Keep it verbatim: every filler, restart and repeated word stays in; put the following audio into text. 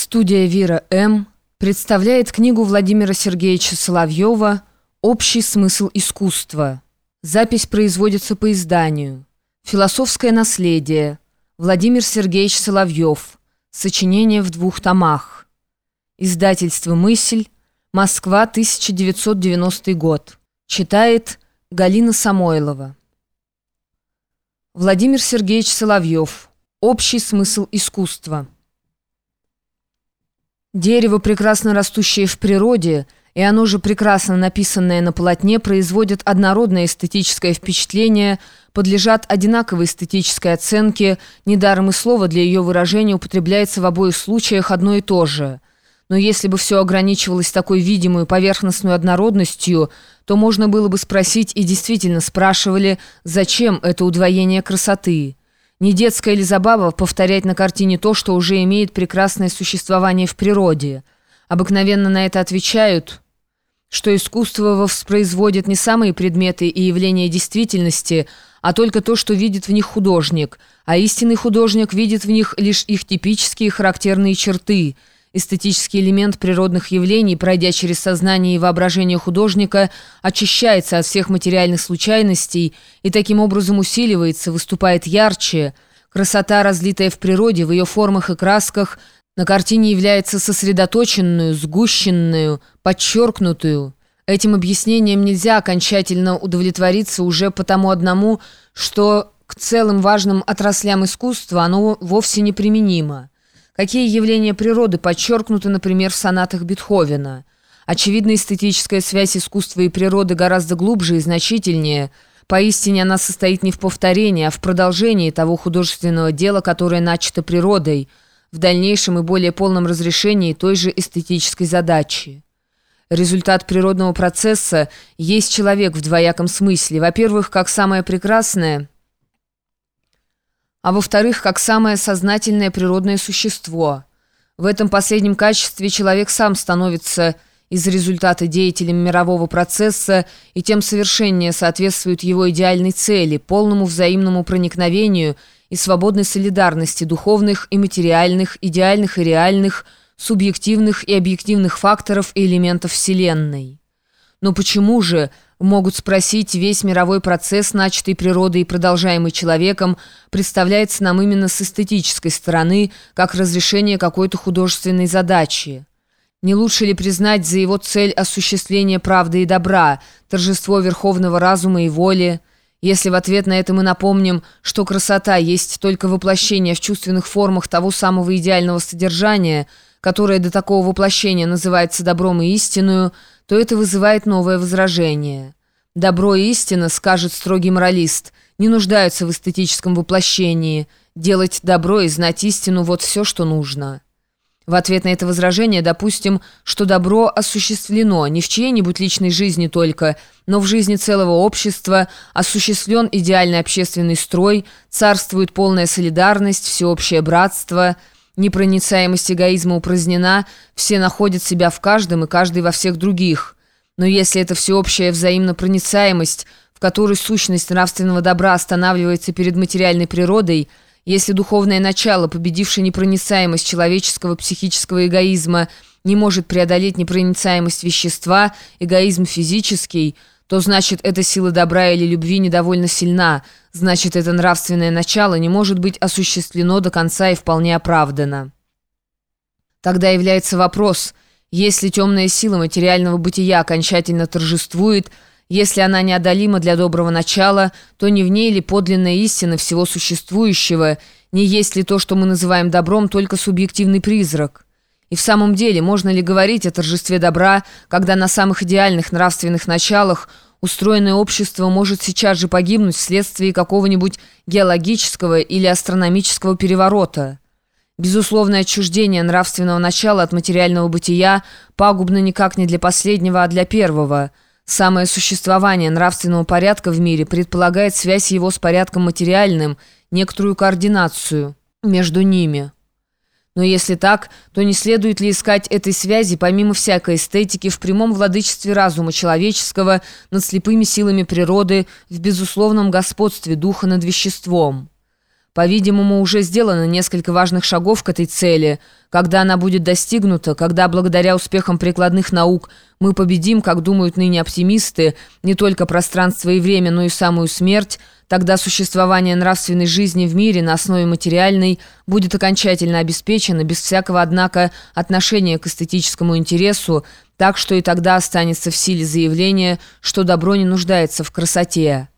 Студия «Вира М.» представляет книгу Владимира Сергеевича Соловьева «Общий смысл искусства». Запись производится по изданию. «Философское наследие». Владимир Сергеевич Соловьев. Сочинение в двух томах. Издательство «Мысль». Москва, тысяча девятьсот девяностый год. Читает Галина Самойлова. Владимир Сергеевич Соловьев. Общий смысл искусства. Дерево, прекрасно растущее в природе, и оно же прекрасно написанное на полотне, производят однородное эстетическое впечатление, подлежат одинаковой эстетической оценке, недаром и слово для ее выражения употребляется в обоих случаях одно и то же. Но если бы все ограничивалось такой видимой поверхностной однородностью, то можно было бы спросить, и действительно спрашивали, зачем это удвоение красоты? Не детская ли забава повторять на картине то, что уже имеет прекрасное существование в природе? Обыкновенно на это отвечают, что искусство воспроизводит не самые предметы и явления действительности, а только то, что видит в них художник, а истинный художник видит в них лишь их типические характерные черты. Эстетический элемент природных явлений, пройдя через сознание и воображение художника, очищается от всех материальных случайностей и таким образом усиливается, выступает ярче. Красота, разлитая в природе, в ее формах и красках, на картине является сосредоточенную, сгущенную, подчеркнутую. Этим объяснением нельзя окончательно удовлетвориться уже потому одному, что к целым важным отраслям искусства оно вовсе не применимо. Какие явления природы подчеркнуты, например, в сонатах Бетховена? Очевидно, эстетическая связь искусства и природы гораздо глубже и значительнее. Поистине она состоит не в повторении, а в продолжении того художественного дела, которое начато природой, в дальнейшем и более полном разрешении той же эстетической задачи. Результат природного процесса есть человек в двояком смысле. Во-первых, как самое прекрасное, а во-вторых, как самое сознательное природное существо. В этом последнем качестве человек сам становится из результата деятелем мирового процесса и тем совершеннее соответствует его идеальной цели, полному взаимному проникновению и свободной солидарности духовных и материальных, идеальных и реальных, субъективных и объективных факторов и элементов Вселенной. Но почему же, могут спросить, весь мировой процесс, начатый природой и продолжаемый человеком, представляется нам именно с эстетической стороны, как разрешение какой-то художественной задачи? Не лучше ли признать за его цель осуществление правды и добра, торжество верховного разума и воли? Если в ответ на это мы напомним, что красота есть только воплощение в чувственных формах того самого идеального содержания, которое до такого воплощения называется добром и истинную, то это вызывает новое возражение. Добро и истина, скажет строгий моралист, не нуждаются в эстетическом воплощении. Делать добро и знать истину – вот все, что нужно. В ответ на это возражение допустим, что добро осуществлено не в чьей-нибудь личной жизни только, но в жизни целого общества, осуществлен идеальный общественный строй, царствует полная солидарность, всеобщее братство – непроницаемость эгоизма упразднена, все находят себя в каждом и каждый во всех других. Но если эта всеобщая взаимнопроницаемость, в которой сущность нравственного добра останавливается перед материальной природой, если духовное начало, победившее непроницаемость человеческого психического эгоизма, не может преодолеть непроницаемость вещества, эгоизм физический, то значит, эта сила добра или любви недовольно сильна, значит, это нравственное начало не может быть осуществлено до конца и вполне оправдано. Тогда является вопрос, если темная сила материального бытия окончательно торжествует, если она неодолима для доброго начала, то не в ней ли подлинная истина всего существующего, не есть ли то, что мы называем добром, только субъективный призрак? И в самом деле, можно ли говорить о торжестве добра, когда на самых идеальных нравственных началах устроенное общество может сейчас же погибнуть вследствие какого-нибудь геологического или астрономического переворота? Безусловное отчуждение нравственного начала от материального бытия пагубно никак не для последнего, а для первого. Самое существование нравственного порядка в мире предполагает связь его с порядком материальным, некоторую координацию между ними. Но если так, то не следует ли искать этой связи, помимо всякой эстетики, в прямом владычестве разума человеческого над слепыми силами природы, в безусловном господстве духа над веществом? По-видимому, уже сделано несколько важных шагов к этой цели. Когда она будет достигнута, когда благодаря успехам прикладных наук мы победим, как думают ныне оптимисты, не только пространство и время, но и самую смерть, тогда существование нравственной жизни в мире на основе материальной будет окончательно обеспечено, без всякого, однако, отношения к эстетическому интересу, так что и тогда останется в силе заявление, что добро не нуждается в красоте.